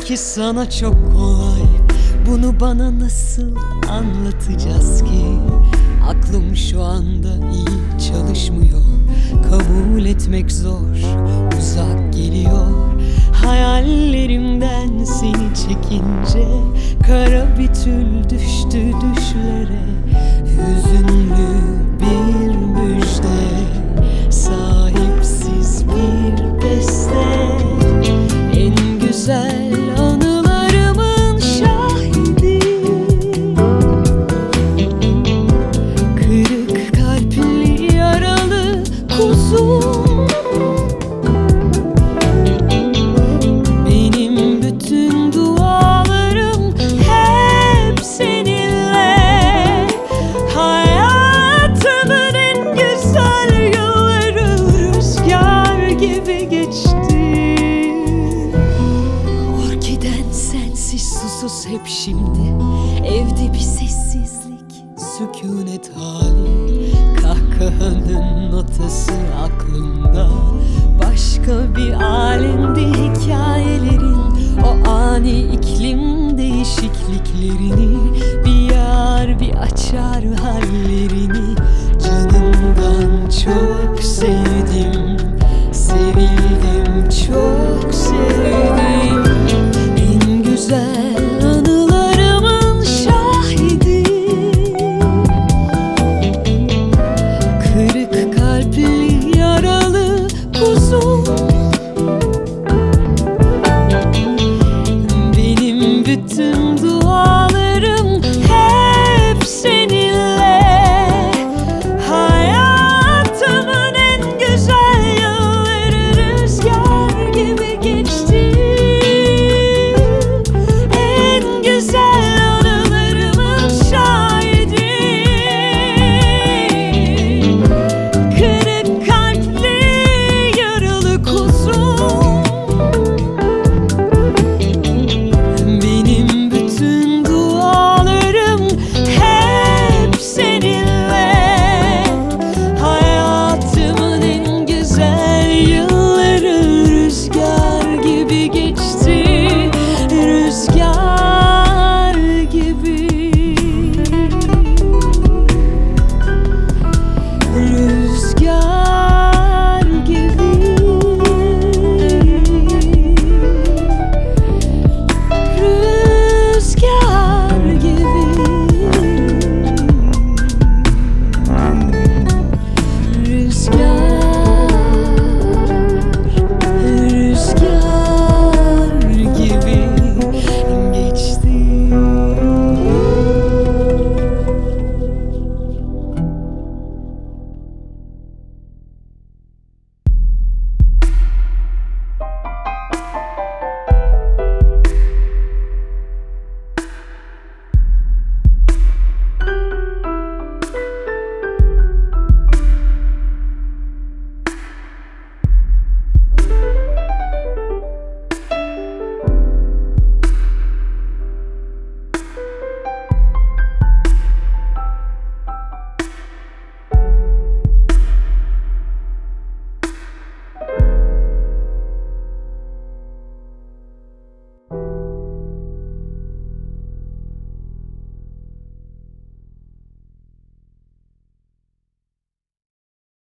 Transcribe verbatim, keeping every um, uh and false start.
Belki sana çok kolay, bunu bana nasıl anlatacağız ki? Aklım şu anda iyi çalışmıyor, kabul etmek zor, uzak geliyor. Hayallerimden seni çekince kara bir tül düştü düşlere. Hüzünlü bir müjde, sahipsiz bir beste. En güzel anılarımın şahidi, kırık kalpli yaralı kuzum. Benim bütün dualarım hep seninle. Hayatımın en güzel yılları rüzgar gibi geçti. Orkiden sensiz susuz hep şimdi. Evde bir sessizlik, sükunet hali. Kahkahanın notası aklımda, başka bir alemde hikayelerin. O ani iklim değişikliklerini, bir yar bir açar hallerini. Canımdan çok sevdim, sevildim, çok sevdim. En güzel